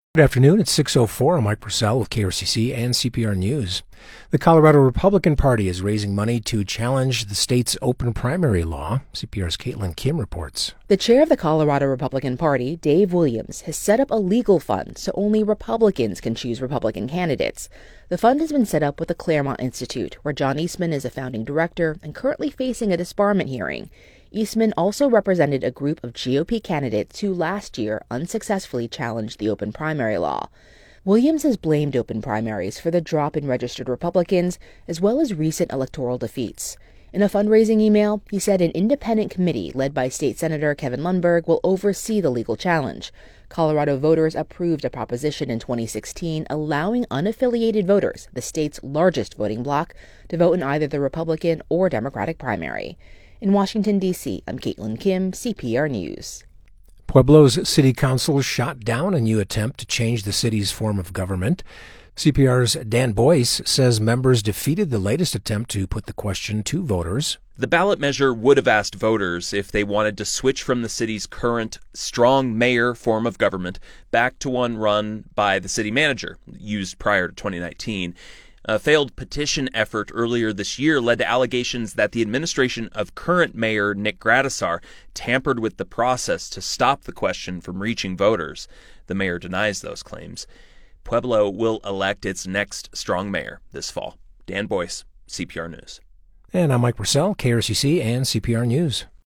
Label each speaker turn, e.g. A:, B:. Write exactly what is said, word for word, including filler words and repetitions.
A: Good afternoon. It's six oh four. I'm Mike Purcell with K R C C and C P R News. The Colorado Republican Party is raising money to challenge the state's open primary law. C P R's Caitlin Kim reports.
B: The chair of the Colorado Republican Party, Dave Williams, has set up a legal fund so only Republicans can choose Republican candidates. The fund has been set up with the Claremont Institute, where John Eastman is a founding director and currently facing a disbarment hearing. Eastman also represented a group of G O P candidates who last year unsuccessfully challenged the open primary law. Williams has blamed open primaries for the drop in registered Republicans, as well as recent electoral defeats. In a fundraising email, he said an independent committee led by State Senator Kevin Lundberg will oversee the legal challenge. Colorado voters approved a proposition in twenty sixteen allowing unaffiliated voters, the state's largest voting bloc, to vote in either the Republican or Democratic primary. In Washington, D C, I'm Caitlin Kim, C P R News.
A: Pueblo's city council shot down a new attempt to change the city's form of government. C P R's Dan Boyce says members defeated the latest attempt to put the question to voters.
C: The ballot measure would have asked voters if they wanted to switch from the city's current strong mayor form of government back to one run by the city manager, used prior to twenty nineteen. A failed petition effort earlier this year led to allegations that the administration of current mayor Nick Gradisar tampered with the process to stop the question from reaching voters. The mayor denies those claims. Pueblo will elect its next strong mayor this fall. Dan Boyce, C P R News.
A: And I'm Mike Purcell, K R C C and C P R News.